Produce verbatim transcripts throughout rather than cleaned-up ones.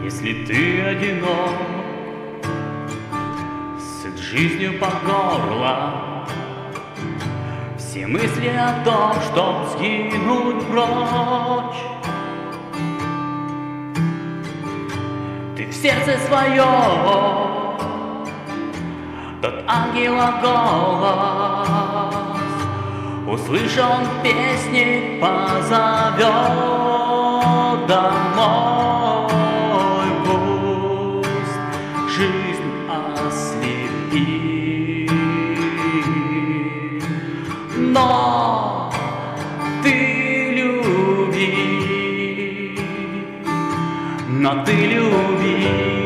Если ты одинок, сыт жизнью по горло, все мысли о том, чтоб сгинуть прочь. Ты в сердце своем тот ангела голос, услышал он песни, позовет домой. Пусть жизнь ослепит, но ты люби, но ты люби.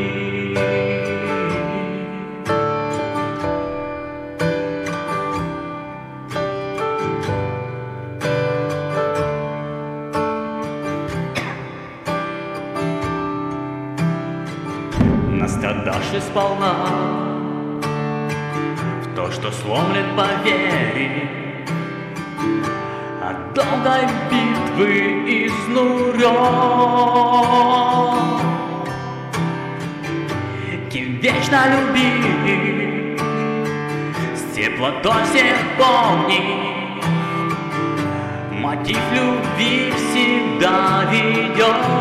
Настрадавшись сполна в то, что сломлет по вере от долгой битвы изнурен, кем вечно любить, с теплотой всех помни, мотив любви всегда ведет.